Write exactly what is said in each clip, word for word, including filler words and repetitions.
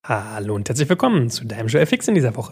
Hallo und herzlich willkommen zu deinem Joe F X in dieser Woche.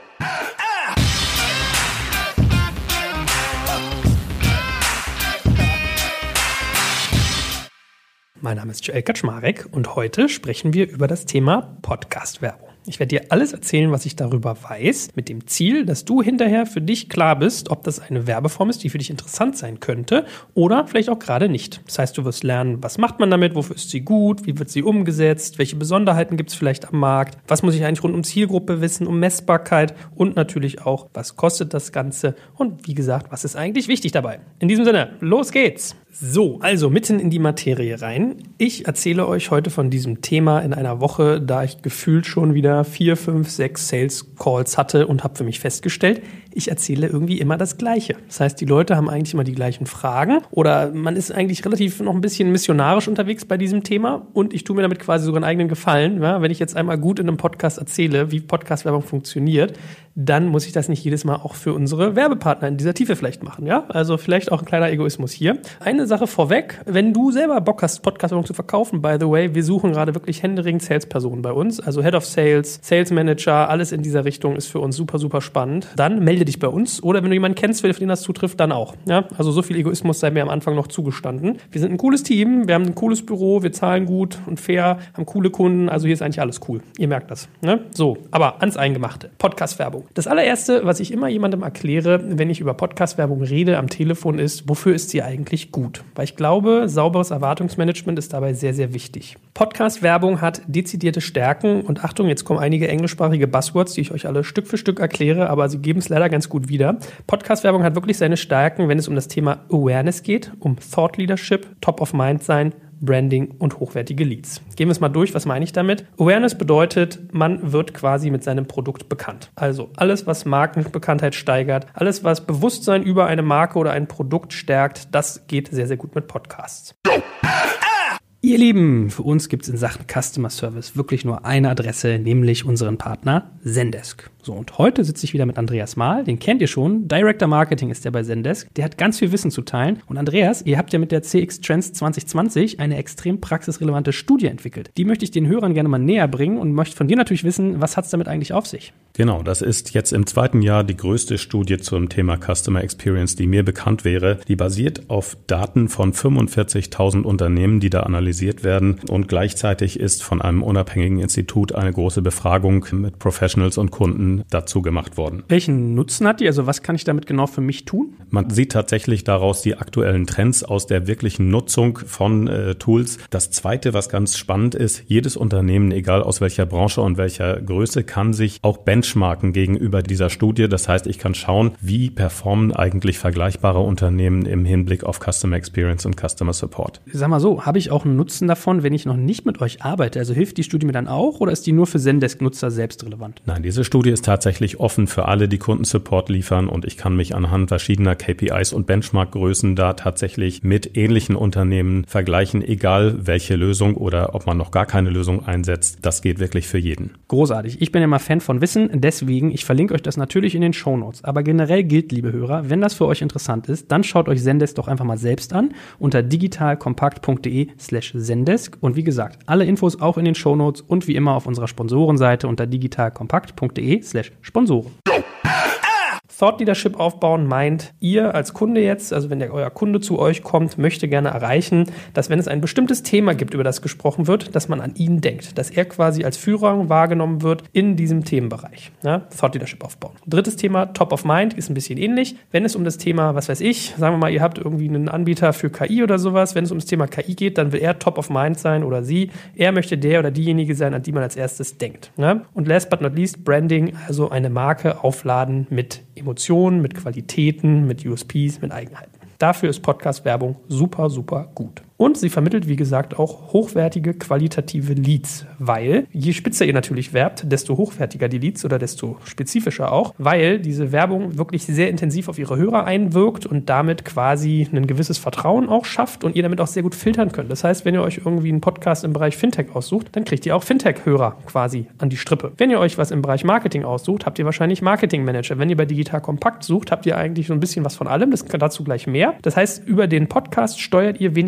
Mein Name ist Joel Kaczmarek und heute sprechen wir über das Thema Podcast-Werbung. Ich werde dir alles erzählen, was ich darüber weiß, mit dem Ziel, dass du hinterher für dich klar bist, ob das eine Werbeform ist, die für dich interessant sein könnte oder vielleicht auch gerade nicht. Das heißt, du wirst lernen, was macht man damit, wofür ist sie gut, wie wird sie umgesetzt, welche Besonderheiten gibt es vielleicht am Markt, was muss ich eigentlich rund um Zielgruppe wissen, um Messbarkeit und natürlich auch, was kostet das Ganze und wie gesagt, was ist eigentlich wichtig dabei. In diesem Sinne, los geht's! So, also mitten in die Materie rein. Ich erzähle euch heute von diesem Thema in einer Woche, da ich gefühlt schon wieder vier, fünf, sechs Sales Calls hatte und habe für mich festgestellt, ich erzähle irgendwie immer das Gleiche. Das heißt, die Leute haben eigentlich immer die gleichen Fragen oder man ist eigentlich relativ noch ein bisschen missionarisch unterwegs bei diesem Thema und ich tue mir damit quasi sogar einen eigenen Gefallen. Ja? Wenn ich jetzt einmal gut in einem Podcast erzähle, wie Podcast-Werbung funktioniert, dann muss ich das nicht jedes Mal auch für unsere Werbepartner in dieser Tiefe vielleicht machen. Ja? Also vielleicht auch ein kleiner Egoismus hier. Eine Sache vorweg, wenn du selber Bock hast, Podcast-Werbung zu verkaufen, by the way, wir suchen gerade wirklich händeringend Salespersonen bei uns, also Head of Sales, Sales Manager, alles in dieser Richtung ist für uns super, super spannend. Dann melde dich bei uns oder wenn du jemanden kennst, für den das zutrifft, dann auch. Ja? Also so viel Egoismus sei mir am Anfang noch zugestanden. Wir sind ein cooles Team, wir haben ein cooles Büro, wir zahlen gut und fair, haben coole Kunden, also hier ist eigentlich alles cool. Ihr merkt das. Ne? So, aber ans Eingemachte. Podcast-Werbung. Das allererste, was ich immer jemandem erkläre, wenn ich über Podcast-Werbung rede am Telefon ist, wofür ist sie eigentlich gut? Weil ich glaube, sauberes Erwartungsmanagement ist dabei sehr, sehr wichtig. Podcast-Werbung hat dezidierte Stärken und Achtung, jetzt kommen einige englischsprachige Buzzwords, die ich euch alle Stück für Stück erkläre, aber sie geben es leider ganz gut wieder. Podcast-Werbung hat wirklich seine Stärken, wenn es um das Thema Awareness geht, um Thought Leadership, Top of Mind sein, Branding und hochwertige Leads. Gehen wir es mal durch, was meine ich damit? Awareness bedeutet, man wird quasi mit seinem Produkt bekannt. Also alles, was Markenbekanntheit steigert, alles, was Bewusstsein über eine Marke oder ein Produkt stärkt, das geht sehr, sehr gut mit Podcasts. Ihr Lieben, für uns gibt es in Sachen Customer Service wirklich nur eine Adresse, nämlich unseren Partner Zendesk. So, und heute sitze ich wieder mit Andreas Mahl, den kennt ihr schon, Director Marketing ist der bei Zendesk, der hat ganz viel Wissen zu teilen. Und Andreas, ihr habt ja mit der C X Trends zwanzig zwanzig eine extrem praxisrelevante Studie entwickelt. Die möchte ich den Hörern gerne mal näher bringen und möchte von dir natürlich wissen, was hat es damit eigentlich auf sich? Genau, das ist jetzt im zweiten Jahr die größte Studie zum Thema Customer Experience, die mir bekannt wäre. Die basiert auf Daten von fünfundvierzigtausend Unternehmen, die da analysiert werden und gleichzeitig ist von einem unabhängigen Institut eine große Befragung mit Professionals und Kunden dazu gemacht worden. Welchen Nutzen hat die? Also was kann ich damit genau für mich tun? Man sieht tatsächlich daraus die aktuellen Trends aus der wirklichen Nutzung von äh, Tools. Das Zweite, was ganz spannend ist, jedes Unternehmen, egal aus welcher Branche und welcher Größe, kann sich auch benchmarken gegenüber dieser Studie. Das heißt, ich kann schauen, wie performen eigentlich vergleichbare Unternehmen im Hinblick auf Customer Experience und Customer Support. Sag mal so, habe ich auch einen Nutzen davon, wenn ich noch nicht mit euch arbeite? Also hilft die Studie mir dann auch oder ist die nur für Zendesk-Nutzer selbst relevant? Nein, diese Studie ist tatsächlich offen für alle, die Kundensupport liefern und ich kann mich anhand verschiedener K P Is und Benchmark-Größen da tatsächlich mit ähnlichen Unternehmen vergleichen, egal welche Lösung oder ob man noch gar keine Lösung einsetzt. Das geht wirklich für jeden. Großartig. Ich bin ja mal Fan von Wissen, deswegen, ich verlinke euch das natürlich in den Shownotes. Aber generell gilt, liebe Hörer, wenn das für euch interessant ist, dann schaut euch Zendesk doch einfach mal selbst an unter digitalkompakt.de slash Zendesk und wie gesagt, alle Infos auch in den Shownotes und wie immer auf unserer Sponsorenseite unter digitalkompakt.de slash Sponsoren. Thought Leadership aufbauen meint, ihr als Kunde jetzt, also wenn der, euer Kunde zu euch kommt, möchte gerne erreichen, dass wenn es ein bestimmtes Thema gibt, über das gesprochen wird, dass man an ihn denkt, dass er quasi als Führer wahrgenommen wird in diesem Themenbereich. Ja, Thought Leadership aufbauen. Drittes Thema, Top of Mind, ist ein bisschen ähnlich. Wenn es um das Thema, was weiß ich, sagen wir mal, ihr habt irgendwie einen Anbieter für K I oder sowas, wenn es um das Thema K I geht, dann will er Top of Mind sein oder sie. Er möchte der oder diejenige sein, an die man als erstes denkt. Ja? Und last but not least, Branding, also eine Marke aufladen mit Emotionen, mit Qualitäten, mit U S Ps, mit Eigenheiten. Dafür ist Podcast-Werbung super, super gut. Und sie vermittelt, wie gesagt, auch hochwertige, qualitative Leads, weil je spitzer ihr natürlich werbt, desto hochwertiger die Leads oder desto spezifischer auch, weil diese Werbung wirklich sehr intensiv auf ihre Hörer einwirkt und damit quasi ein gewisses Vertrauen auch schafft und ihr damit auch sehr gut filtern könnt. Das heißt, wenn ihr euch irgendwie einen Podcast im Bereich Fintech aussucht, dann kriegt ihr auch Fintech-Hörer quasi an die Strippe. Wenn ihr euch was im Bereich Marketing aussucht, habt ihr wahrscheinlich Marketing-Manager. Wenn ihr bei Digital Kompakt sucht, habt ihr eigentlich so ein bisschen was von allem. Das kann dazu gleich mehr. Das heißt, über den Podcast steuert ihr, wen ihr erreicht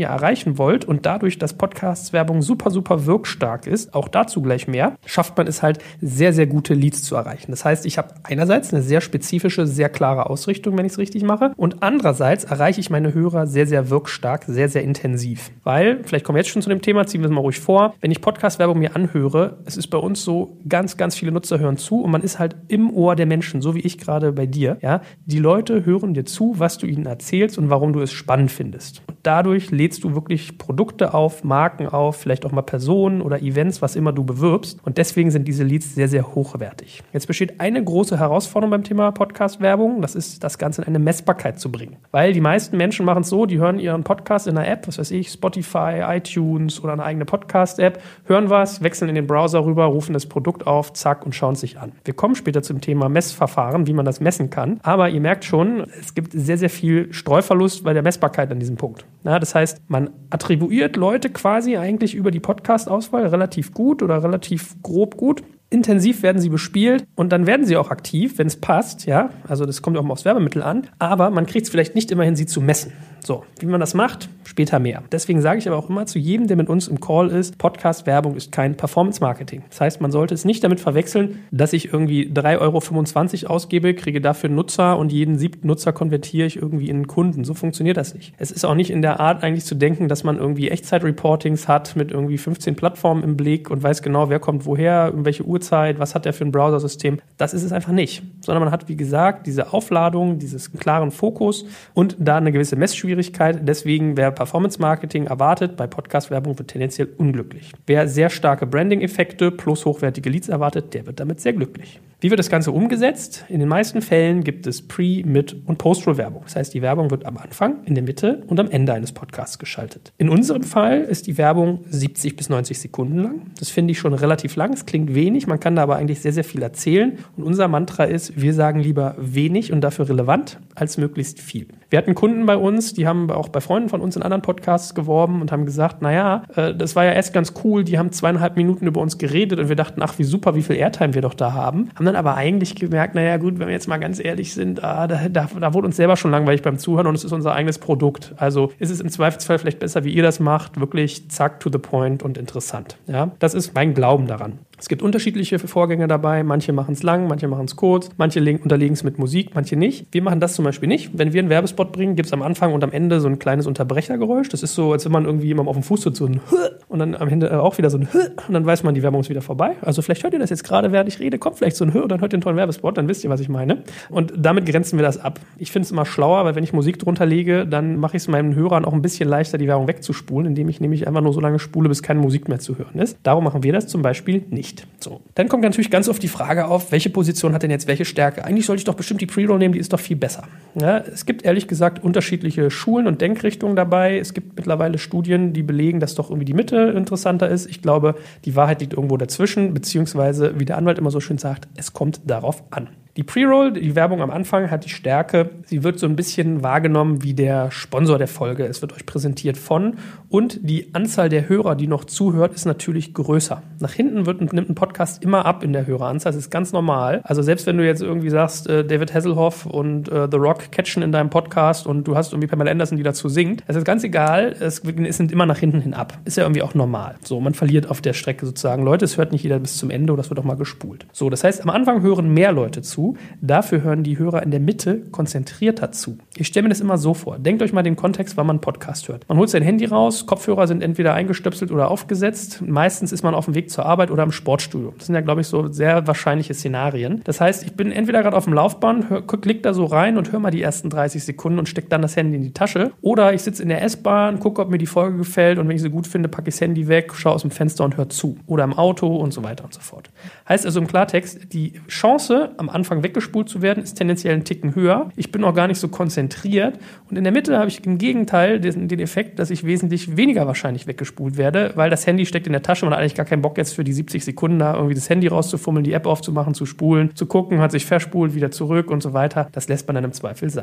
erreichen wollt und dadurch, dass Podcast-Werbung super, super wirkstark ist, auch dazu gleich mehr, schafft man es halt, sehr, sehr gute Leads zu erreichen. Das heißt, ich habe einerseits eine sehr spezifische, sehr klare Ausrichtung, wenn ich es richtig mache, und andererseits erreiche ich meine Hörer sehr, sehr wirkstark, sehr, sehr intensiv. Weil, vielleicht kommen wir jetzt schon zu dem Thema, ziehen wir es mal ruhig vor, wenn ich Podcast-Werbung mir anhöre, es ist bei uns so, ganz, ganz viele Nutzer hören zu und man ist halt im Ohr der Menschen, so wie ich gerade bei dir. Ja? Die Leute hören dir zu, was du ihnen erzählst und warum du es spannend findest. Und dadurch lädst du wirklich Produkte auf, Marken auf, vielleicht auch mal Personen oder Events, was immer du bewirbst. Und deswegen sind diese Leads sehr, sehr hochwertig. Jetzt besteht eine große Herausforderung beim Thema Podcast-Werbung, das ist, das Ganze in eine Messbarkeit zu bringen. Weil die meisten Menschen machen es so, die hören ihren Podcast in einer App, was weiß ich, Spotify, iTunes oder eine eigene Podcast-App, hören was, wechseln in den Browser rüber, rufen das Produkt auf, zack, und schauen es sich an. Wir kommen später zum Thema Messverfahren, wie man das messen kann. Aber ihr merkt schon, es gibt sehr, sehr viel Streuverlust bei der Messbarkeit an diesem Punkt. Ja, das heißt, man attribuiert Leute quasi eigentlich über die Podcast-Auswahl relativ gut oder relativ grob gut. Intensiv werden sie bespielt und dann werden sie auch aktiv, wenn es passt, ja, also das kommt auch mal aufs Werbemittel an, aber man kriegt es vielleicht nicht immer hin, sie zu messen. So, wie man das macht, später mehr. Deswegen sage ich aber auch immer zu jedem, der mit uns im Call ist, Podcast-Werbung ist kein Performance-Marketing. Das heißt, man sollte es nicht damit verwechseln, dass ich irgendwie drei Euro fünfundzwanzig ausgebe, kriege dafür einen Nutzer und jeden siebten Nutzer konvertiere ich irgendwie in einen Kunden. So funktioniert das nicht. Es ist auch nicht in der Art eigentlich zu denken, dass man irgendwie Echtzeit-Reportings hat mit irgendwie fünfzehn Plattformen im Blick und weiß genau, wer kommt woher, um welche Uhrzeit, was hat der für ein Browsersystem. Das ist es einfach nicht. Sondern man hat, wie gesagt, diese Aufladung, dieses klaren Fokus und da eine gewisse Messschwierigkeit. Deswegen, wer Performance-Marketing erwartet, bei Podcast-Werbung wird tendenziell unglücklich. Wer sehr starke Branding-Effekte plus hochwertige Leads erwartet, der wird damit sehr glücklich. Wie wird das Ganze umgesetzt? In den meisten Fällen gibt es Pre-, Mid- und Post-Roll-Werbung. Das heißt, die Werbung wird am Anfang, in der Mitte und am Ende eines Podcasts geschaltet. In unserem Fall ist die Werbung siebzig bis neunzig Sekunden lang. Das finde ich schon relativ lang. Es klingt wenig, man kann da aber eigentlich sehr, sehr viel erzählen. Und unser Mantra ist, wir sagen lieber wenig und dafür relevant als möglichst viel. Wir hatten Kunden bei uns, die haben auch bei Freunden von uns in anderen Podcasts geworben und haben gesagt, naja, äh, das war ja erst ganz cool, die haben zweieinhalb Minuten über uns geredet und wir dachten, ach wie super, wie viel Airtime wir doch da haben. Haben dann aber eigentlich gemerkt, naja gut, wenn wir jetzt mal ganz ehrlich sind, ah, da, da, da wurde uns selber schon langweilig beim Zuhören und es ist unser eigenes Produkt. Also ist es im Zweifelsfall vielleicht besser, wie ihr das macht, wirklich zack, to the point und interessant. Ja, das ist mein Glauben daran. Es gibt unterschiedliche Vorgänge dabei. Manche machen es lang, manche machen es kurz, manche unterlegen es mit Musik, manche nicht. Wir machen das zum Beispiel nicht. Wenn wir einen Werbespot bringen, gibt es am Anfang und am Ende so ein kleines Unterbrechergeräusch. Das ist so, als wenn man irgendwie jemandem auf dem Fuß tut, so ein und dann am Ende auch wieder so ein und dann weiß man, die Werbung ist wieder vorbei. Also vielleicht hört ihr das jetzt gerade, während ich rede, kommt vielleicht so ein und dann hört ihr einen tollen Werbespot, dann wisst ihr, was ich meine. Und damit grenzen wir das ab. Ich finde es immer schlauer, weil wenn ich Musik drunter lege, dann mache ich es meinen Hörern auch ein bisschen leichter, die Werbung wegzuspulen, indem ich nämlich einfach nur so lange spule, bis keine Musik mehr zu hören ist. Darum machen wir das zum Beispiel nicht. So. Dann kommt natürlich ganz oft die Frage auf, welche Position hat denn jetzt welche Stärke? Eigentlich sollte ich doch bestimmt die Pre-Roll nehmen, die ist doch viel besser. Ja, es gibt ehrlich gesagt unterschiedliche Schulen und Denkrichtungen dabei. Es gibt mittlerweile Studien, die belegen, dass doch irgendwie die Mitte interessanter ist. Ich glaube, die Wahrheit liegt irgendwo dazwischen, beziehungsweise, wie der Anwalt immer so schön sagt, es kommt darauf an. Die Pre-Roll, die Werbung am Anfang, hat die Stärke, sie wird so ein bisschen wahrgenommen wie der Sponsor der Folge. Es wird euch präsentiert von und die Anzahl der Hörer, die noch zuhört, ist natürlich größer. Nach hinten wird, nimmt ein Podcast immer ab in der Höreranzahl, das ist ganz normal. Also selbst wenn du jetzt irgendwie sagst, äh, David Hasselhoff und äh, The Rock catchen in deinem Podcast und du hast irgendwie Pamela Anderson, die dazu singt, es ist ganz egal, es, es nimmt immer nach hinten hin ab. Ist ja irgendwie auch normal. So, man verliert auf der Strecke sozusagen Leute, es hört nicht jeder bis zum Ende oder es wird auch mal gespult. So, das heißt, am Anfang hören mehr Leute zu. Dafür hören die Hörer in der Mitte konzentrierter zu. Ich stelle mir das immer so vor. Denkt euch mal den Kontext, wann man einen Podcast hört. Man holt sein Handy raus, Kopfhörer sind entweder eingestöpselt oder aufgesetzt. Meistens ist man auf dem Weg zur Arbeit oder im Sportstudio. Das sind ja, glaube ich, so sehr wahrscheinliche Szenarien. Das heißt, ich bin entweder gerade auf dem Laufband, hör, klick da so rein und höre mal die ersten dreißig Sekunden und stecke dann das Handy in die Tasche. Oder ich sitze in der S-Bahn, gucke, ob mir die Folge gefällt und wenn ich sie gut finde, packe ich das Handy weg, schaue aus dem Fenster und höre zu. Oder im Auto und so weiter und so fort. Heißt also im Klartext, die Chance, am Anfang weggespult zu werden, ist tendenziell einen Ticken höher. Ich bin auch gar nicht so konzentriert. Und in der Mitte habe ich im Gegenteil den, den Effekt, dass ich wesentlich weniger wahrscheinlich weggespult werde, weil das Handy steckt in der Tasche. Man hat eigentlich gar keinen Bock jetzt für die siebzig Sekunden da irgendwie das Handy rauszufummeln, die App aufzumachen, zu spulen, zu gucken, hat sich verspult, wieder zurück und so weiter. Das lässt man dann im Zweifel sein.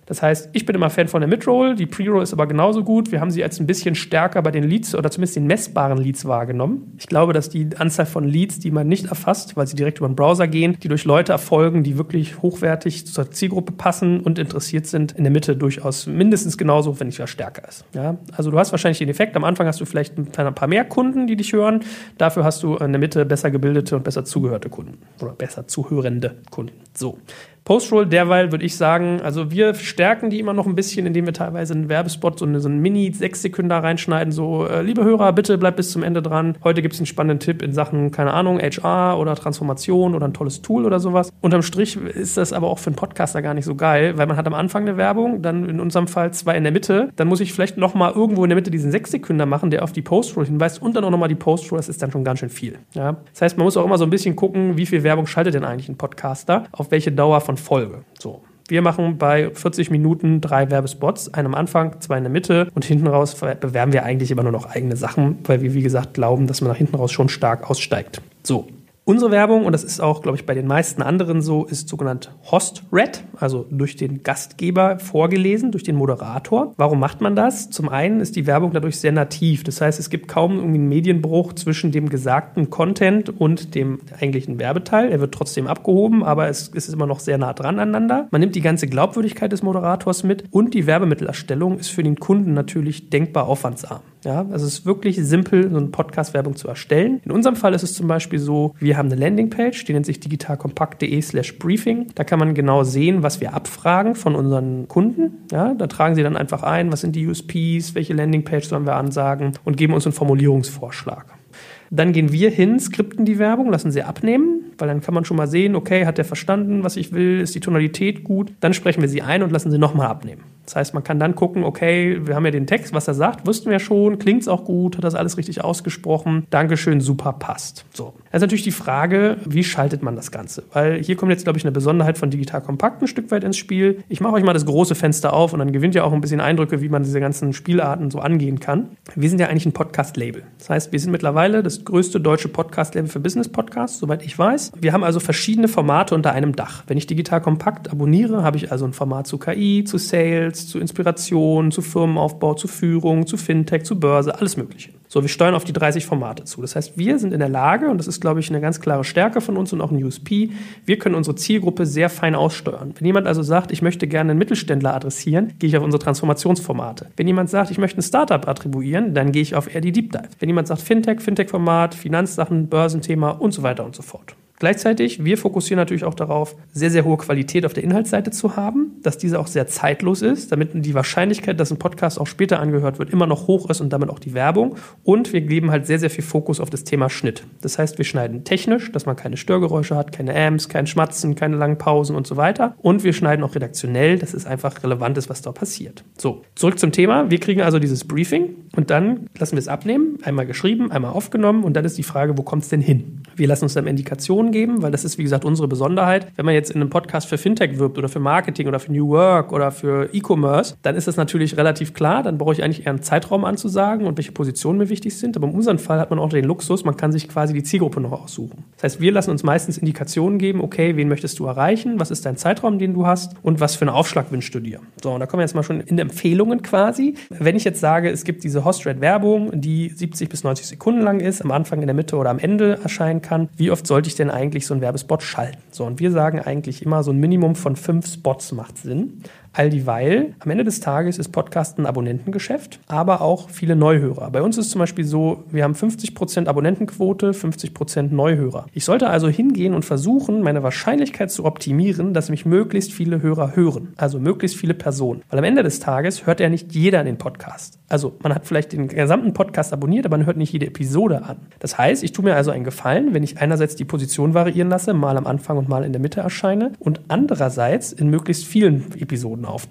Das heißt, ich bin immer Fan von der Mid-Roll, die Pre-Roll ist aber genauso gut. Wir haben sie als ein bisschen stärker bei den Leads oder zumindest den messbaren Leads wahrgenommen. Ich glaube, dass die Anzahl von Leads, die man nicht erfasst, weil sie direkt über den Browser gehen, die durch Leute erfolgen, die wirklich hochwertig zur Zielgruppe passen und interessiert sind, in der Mitte durchaus mindestens genauso, wenn nicht sogar stärker ist. Ja? Also du hast wahrscheinlich den Effekt, am Anfang hast du vielleicht ein paar mehr Kunden, die dich hören. Dafür hast du in der Mitte besser gebildete und besser zugehörte Kunden oder besser zuhörende Kunden. So. Post-Roll, derweil würde ich sagen, also wir stärken die immer noch ein bisschen, indem wir teilweise einen Werbespot, so einen, so einen Mini-sechs-Sekunden reinschneiden, so, äh, liebe Hörer, bitte bleibt bis zum Ende dran. Heute gibt es einen spannenden Tipp in Sachen, keine Ahnung, H R oder Transformation oder ein tolles Tool oder sowas. Unterm Strich ist das aber auch für einen Podcaster gar nicht so geil, weil man hat am Anfang eine Werbung, dann in unserem Fall zwei in der Mitte, dann muss ich vielleicht nochmal irgendwo in der Mitte diesen sechs-Sekunden machen, der auf die Post-Roll hinweist und dann auch nochmal die Post-Roll, das ist dann schon ganz schön viel. Ja? Das heißt, man muss auch immer so ein bisschen gucken, wie viel Werbung schaltet denn eigentlich ein Podcaster, auf welche Dauer von Folge. So. Wir machen bei vierzig Minuten drei Werbespots, einen am Anfang, zwei in der Mitte und hinten raus bewerben wir eigentlich immer nur noch eigene Sachen, weil wir, wie gesagt, glauben, dass man nach hinten raus schon stark aussteigt. So. Unsere Werbung, und das ist auch, glaube ich, bei den meisten anderen so, ist sogenannt Host-Read, also durch den Gastgeber vorgelesen, durch den Moderator. Warum macht man das? Zum einen ist die Werbung dadurch sehr nativ. Das heißt, es gibt kaum irgendwie einen Medienbruch zwischen dem gesagten Content und dem eigentlichen Werbeteil. Er wird trotzdem abgehoben, aber es ist immer noch sehr nah dran aneinander. Man nimmt die ganze Glaubwürdigkeit des Moderators mit und die Werbemittelerstellung ist für den Kunden natürlich denkbar aufwandsarm. Ja, also es ist wirklich simpel, so eine Podcast-Werbung zu erstellen. In unserem Fall ist es zum Beispiel so, wir haben eine Landingpage, die nennt sich digitalkompakt.de slash briefing. Da kann man genau sehen, was wir abfragen von unseren Kunden. Ja, da tragen sie dann einfach ein, was sind die U S Ps, welche Landingpage sollen wir ansagen und geben uns einen Formulierungsvorschlag. Dann gehen wir hin, skripten die Werbung, lassen sie abnehmen, weil dann kann man schon mal sehen, okay, hat der verstanden, was ich will, ist die Tonalität gut. Dann sprechen wir sie ein und lassen sie nochmal abnehmen. Das heißt, man kann dann gucken, okay, wir haben ja den Text, was er sagt, wussten wir schon, klingt es auch gut, hat das alles richtig ausgesprochen, Dankeschön, super, passt. So. Das ist natürlich die Frage, wie schaltet man das Ganze? Weil hier kommt jetzt, glaube ich, eine Besonderheit von Digital Kompakt ein Stück weit ins Spiel. Ich mache euch mal das große Fenster auf und dann gewinnt ihr auch ein bisschen Eindrücke, wie man diese ganzen Spielarten so angehen kann. Wir sind ja eigentlich ein Podcast-Label. Das heißt, wir sind mittlerweile das größte deutsche Podcast-Label für Business-Podcasts, soweit ich weiß. Wir haben also verschiedene Formate unter einem Dach. Wenn ich Digital Kompakt abonniere, habe ich also ein Format zu K I, zu Sales, zu Inspiration, zu Firmenaufbau, zu Führung, zu Fintech, zu Börse, alles Mögliche. So, wir steuern auf die dreißig Formate zu. Das heißt, wir sind in der Lage, und das ist, glaube ich, eine ganz klare Stärke von uns und auch ein U S P, wir können unsere Zielgruppe sehr fein aussteuern. Wenn jemand also sagt, ich möchte gerne einen Mittelständler adressieren, gehe ich auf unsere Transformationsformate. Wenn jemand sagt, ich möchte ein Startup attribuieren, dann gehe ich auf eher die Deep Dive. Wenn jemand sagt Fintech, Fintech-Format, Finanzsachen, Börsenthema und so weiter und so fort. Gleichzeitig, wir fokussieren natürlich auch darauf, sehr, sehr hohe Qualität auf der Inhaltsseite zu haben, dass diese auch sehr zeitlos ist, damit die Wahrscheinlichkeit, dass ein Podcast auch später angehört wird, immer noch hoch ist und damit auch die Werbung. Und wir geben halt sehr, sehr viel Fokus auf das Thema Schnitt. Das heißt, wir schneiden technisch, dass man keine Störgeräusche hat, keine Amps, kein Schmatzen, keine langen Pausen und so weiter. Und wir schneiden auch redaktionell, dass es einfach relevant ist, was da passiert. So, zurück zum Thema. Wir kriegen also dieses Briefing und dann lassen wir es abnehmen, einmal geschrieben, einmal aufgenommen und dann ist die Frage, wo kommt es denn hin? Wir lassen uns dann Indikationen geben, weil das ist, wie gesagt, unsere Besonderheit. Wenn man jetzt in einem Podcast für Fintech wirbt oder für Marketing oder für New Work oder für E-Commerce, dann ist das natürlich relativ klar. Dann brauche ich eigentlich eher einen Zeitraum anzusagen und welche Positionen mir wichtig sind. Aber in unserem Fall hat man auch den Luxus, man kann sich quasi die Zielgruppe noch aussuchen. Das heißt, wir lassen uns meistens Indikationen geben, okay, wen möchtest du erreichen, was ist dein Zeitraum, den du hast und was für einen Aufschlag wünschst du dir. So, und da kommen wir jetzt mal schon in Empfehlungen quasi. Wenn ich jetzt sage, es gibt diese Host-Read-Werbung, die siebzig bis neunzig Sekunden lang ist, am Anfang, in der Mitte oder am Ende erscheinen kann, wie oft sollte ich denn eigentlich so einen Werbespot schalten? So, und wir sagen eigentlich immer, so ein Minimum von fünf Spots macht Sinn. All dieweil, am Ende des Tages ist Podcast ein Abonnentengeschäft, aber auch viele Neuhörer. Bei uns ist zum Beispiel so, wir haben fünfzig Prozent Abonnentenquote, fünfzig Prozent Neuhörer. Ich sollte also hingehen und versuchen, meine Wahrscheinlichkeit zu optimieren, dass mich möglichst viele Hörer hören, also möglichst viele Personen. Weil am Ende des Tages hört ja nicht jeder den Podcast. Also man hat vielleicht den gesamten Podcast abonniert, aber man hört nicht jede Episode an. Das heißt, ich tue mir also einen Gefallen, wenn ich einerseits die Position variieren lasse, mal am Anfang und mal in der Mitte erscheine und andererseits in möglichst vielen Episoden auftauche.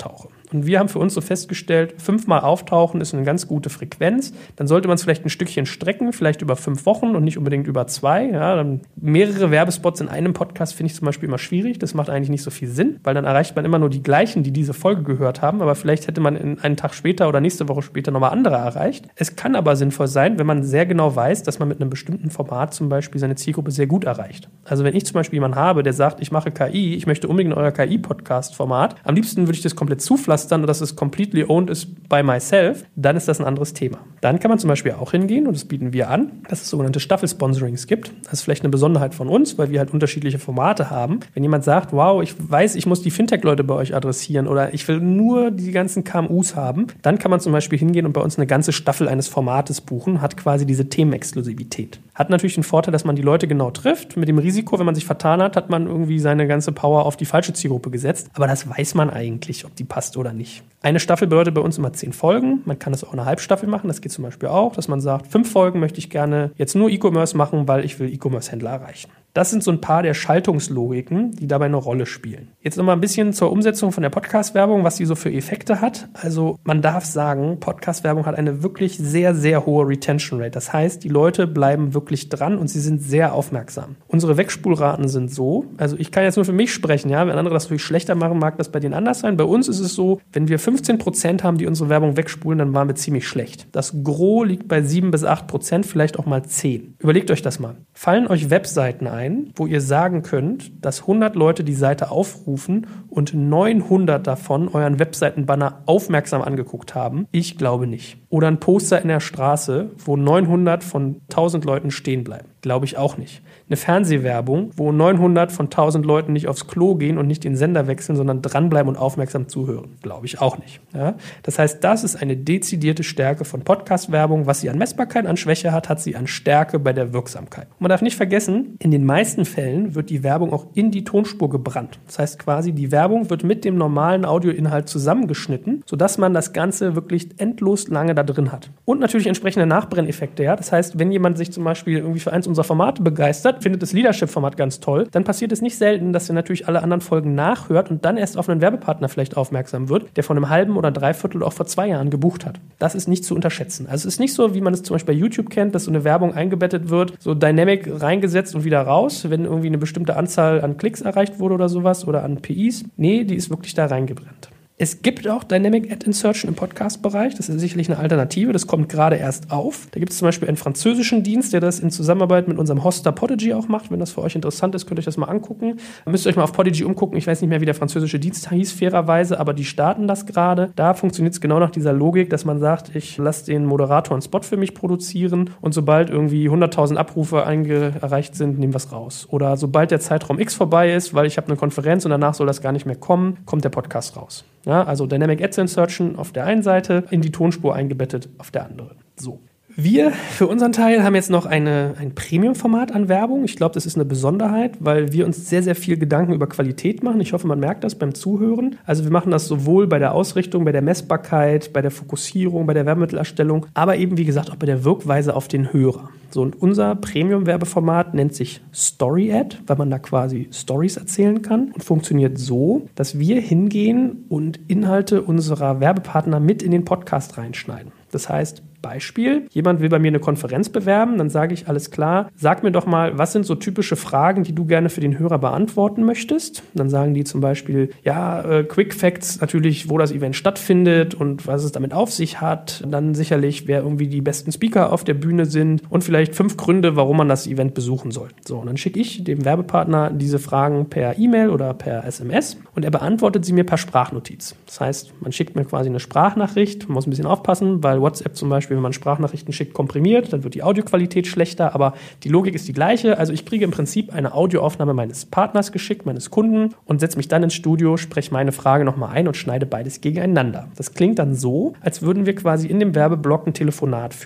Und wir haben für uns so festgestellt, fünfmal auftauchen ist eine ganz gute Frequenz. Dann sollte man es vielleicht ein Stückchen strecken, vielleicht über fünf Wochen und nicht unbedingt über zwei. Ja, dann mehrere Werbespots in einem Podcast finde ich zum Beispiel immer schwierig. Das macht eigentlich nicht so viel Sinn, weil dann erreicht man immer nur die gleichen, die diese Folge gehört haben. Aber vielleicht hätte man in einen Tag später oder nächste Woche später nochmal andere erreicht. Es kann aber sinnvoll sein, wenn man sehr genau weiß, dass man mit einem bestimmten Format zum Beispiel seine Zielgruppe sehr gut erreicht. Also wenn ich zum Beispiel jemanden habe, der sagt, ich mache K I, ich möchte unbedingt euer K I-Podcast-Format, am liebsten würde ich das komplett zupflastern und dass es completely owned ist by myself, dann ist das ein anderes Thema. Dann kann man zum Beispiel auch hingehen, und das bieten wir an, dass es sogenannte Staffelsponsorings gibt. Das ist vielleicht eine Besonderheit von uns, weil wir halt unterschiedliche Formate haben. Wenn jemand sagt, wow, ich weiß, ich muss die Fintech-Leute bei euch adressieren oder ich will nur die ganzen K M Us haben, dann kann man zum Beispiel hingehen und bei uns eine ganze Staffel eines Formates buchen, hat quasi diese Themenexklusivität. Hat natürlich den Vorteil, dass man die Leute genau trifft. Mit dem Risiko, wenn man sich vertan hat, hat man irgendwie seine ganze Power auf die falsche Zielgruppe gesetzt. Aber das weiß man eigentlich, ob die passt oder nicht. Eine Staffel bedeutet bei uns immer zehn Folgen. Man kann das auch eine Halbstaffel machen. Das geht zum Beispiel auch, dass man sagt, fünf Folgen möchte ich gerne jetzt nur E-Commerce machen, weil ich will E-Commerce-Händler erreichen. Das sind so ein paar der Schaltungslogiken, die dabei eine Rolle spielen. Jetzt nochmal ein bisschen zur Umsetzung von der Podcast-Werbung, was sie so für Effekte hat. Also man darf sagen, Podcast-Werbung hat eine wirklich sehr, sehr hohe Retention Rate. Das heißt, die Leute bleiben wirklich dran und sie sind sehr aufmerksam. Unsere Wegspulraten sind so, also ich kann jetzt nur für mich sprechen, ja, wenn andere das natürlich schlechter machen, mag das bei denen anders sein. Bei uns ist es so, wenn wir fünfzehn Prozent haben, die unsere Werbung wegspulen, dann waren wir ziemlich schlecht. Das Gros liegt bei sieben bis acht Prozent, vielleicht auch mal zehn. Überlegt euch das mal. Fallen euch Webseiten ein, wo ihr sagen könnt, dass hundert Leute die Seite aufrufen und neunhundert davon euren Webseitenbanner aufmerksam angeguckt haben? Ich glaube nicht. Oder ein Poster in der Straße, wo neunhundert von tausend Leuten stehen bleiben? Glaube ich auch nicht. Eine Fernsehwerbung, wo neunhundert von tausend Leuten nicht aufs Klo gehen und nicht den Sender wechseln, sondern dranbleiben und aufmerksam zuhören. Glaube ich auch nicht. Ja? Das heißt, das ist eine dezidierte Stärke von Podcast-Werbung. Was sie an Messbarkeit, an Schwäche hat, hat sie an Stärke bei der Wirksamkeit. Und man darf nicht vergessen, in den meisten Fällen wird die Werbung auch in die Tonspur gebrannt. Das heißt quasi, die Werbung wird mit dem normalen Audioinhalt zusammengeschnitten, sodass man das Ganze wirklich endlos lange da drin hat. Und natürlich entsprechende Nachbrenneffekte. Ja? Das heißt, wenn jemand sich zum Beispiel irgendwie für eins unserer Formate begeistert, findet das Leadership-Format ganz toll, dann passiert es nicht selten, dass er natürlich alle anderen Folgen nachhört und dann erst auf einen Werbepartner vielleicht aufmerksam wird, der von einem halben oder dreiviertel auch vor zwei Jahren gebucht hat. Das ist nicht zu unterschätzen. Also es ist nicht so, wie man es zum Beispiel bei YouTube kennt, dass so eine Werbung eingebettet wird, so Dynamic reingesetzt und wieder raus, wenn irgendwie eine bestimmte Anzahl an Klicks erreicht wurde oder sowas oder an P Is. Nee, die ist wirklich da reingebrannt. Es gibt auch Dynamic Ad Insertion im Podcast-Bereich. Das ist sicherlich eine Alternative. Das kommt gerade erst auf. Da gibt es zum Beispiel einen französischen Dienst, der das in Zusammenarbeit mit unserem Hoster Podigy auch macht. Wenn das für euch interessant ist, könnt ihr euch das mal angucken. Dann müsst ihr euch mal auf Podigy umgucken. Ich weiß nicht mehr, wie der französische Dienst hieß, fairerweise, aber die starten das gerade. Da funktioniert es genau nach dieser Logik, dass man sagt, ich lasse den Moderator einen Spot für mich produzieren und sobald irgendwie hunderttausend Abrufe einge- erreicht sind, nehmen wir es raus. Oder sobald der Zeitraum X vorbei ist, weil ich habe eine Konferenz und danach soll das gar nicht mehr kommen, kommt der Podcast raus. Ja, also Dynamic Ad Insertion auf der einen Seite, in die Tonspur eingebettet auf der anderen. So. Wir für unseren Teil haben jetzt noch eine, ein Premium-Format an Werbung. Ich glaube, das ist eine Besonderheit, weil wir uns sehr, sehr viel Gedanken über Qualität machen. Ich hoffe, man merkt das beim Zuhören. Also wir machen das sowohl bei der Ausrichtung, bei der Messbarkeit, bei der Fokussierung, bei der Werbemittelerstellung, aber eben, wie gesagt, auch bei der Wirkweise auf den Hörer. So, und unser Premium-Werbeformat nennt sich Story Ad, weil man da quasi Stories erzählen kann und funktioniert so, dass wir hingehen und Inhalte unserer Werbepartner mit in den Podcast reinschneiden. Das heißt, Beispiel, jemand will bei mir eine Konferenz bewerben, dann sage ich, alles klar, sag mir doch mal, was sind so typische Fragen, die du gerne für den Hörer beantworten möchtest? Dann sagen die zum Beispiel, ja, äh, Quick Facts natürlich, wo das Event stattfindet und was es damit auf sich hat. Dann sicherlich, wer irgendwie die besten Speaker auf der Bühne sind und vielleicht fünf Gründe, warum man das Event besuchen soll. So, und dann schicke ich dem Werbepartner diese Fragen per E-Mail oder per S M S und er beantwortet sie mir per Sprachnotiz. Das heißt, man schickt mir quasi eine Sprachnachricht, man muss ein bisschen aufpassen, weil WhatsApp zum Beispiel, wenn man Sprachnachrichten schickt, komprimiert, dann wird die Audioqualität schlechter, aber die Logik ist die gleiche. Also ich kriege im Prinzip eine Audioaufnahme meines Partners geschickt, meines Kunden und setze mich dann ins Studio, spreche meine Frage nochmal ein und schneide beides gegeneinander. Das klingt dann so, als würden wir quasi in dem Werbeblock ein Telefonat führen.